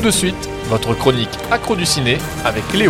de suite, votre chronique Accro du ciné avec Léo.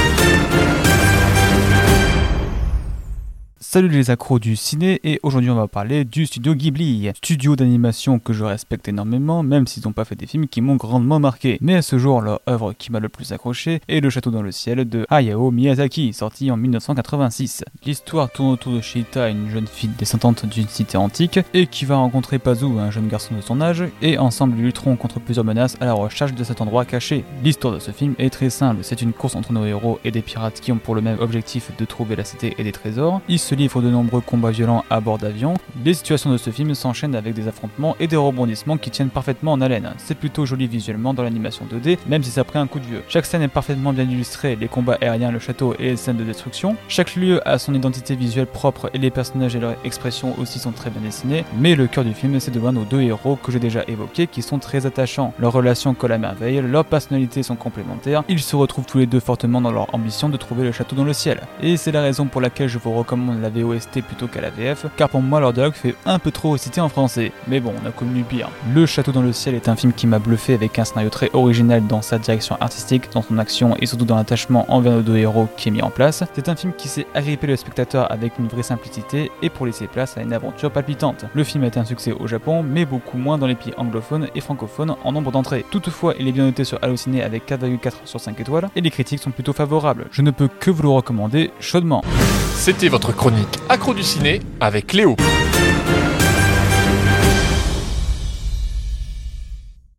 Salut les accros du ciné, et aujourd'hui on va parler du studio Ghibli, studio d'animation que je respecte énormément, même s'ils n'ont pas fait des films qui m'ont grandement marqué. Mais à ce jour, leur œuvre qui m'a le plus accroché est Le Château dans le ciel de Hayao Miyazaki, sorti en 1986. L'histoire tourne autour de Shita, une jeune fille descendante d'une cité antique, et qui va rencontrer Pazu, un jeune garçon de son âge, et ensemble ils lutteront contre plusieurs menaces à la recherche de cet endroit caché. L'histoire de ce film est très simple, c'est une course entre nos héros et des pirates qui ont pour le même objectif de trouver la cité et des trésors. Ils se livrent de nombreux combats violents à bord d'avions. Les situations de ce film s'enchaînent avec des affrontements et des rebondissements qui tiennent parfaitement en haleine. C'est plutôt joli visuellement dans l'animation 2D, même si ça prend un coup de vieux. Chaque scène est parfaitement bien illustrée, les combats aériens, le château et les scènes de destruction. Chaque lieu a son identité visuelle propre et les personnages et leurs expressions aussi sont très bien dessinés. Mais le cœur du film, c'est de voir nos deux héros que j'ai déjà évoqués qui sont très attachants. Leurs relations collent à merveille, leurs personnalités sont complémentaires. Ils se retrouvent tous les deux fortement dans leur ambition de trouver le château dans le ciel. Et c'est la raison pour laquelle je vous recommande la VOST plutôt qu'à la VF, car pour moi leur dialogue fait un peu trop récité en français. Mais bon, on a connu pire. Le Château dans le ciel est un film qui m'a bluffé avec un scénario très original dans sa direction artistique, dans son action et surtout dans l'attachement envers nos deux héros qui est mis en place. C'est un film qui sait agripper le spectateur avec une vraie simplicité et pour laisser place à une aventure palpitante. Le film a été un succès au Japon, mais beaucoup moins dans les pays anglophones et francophones en nombre d'entrées. Toutefois, il est bien noté sur Allociné avec 4,4 sur 5 étoiles et les critiques sont plutôt favorables. Je ne peux que vous le recommander chaudement. C'était votre chronique Accro du ciné avec Léo.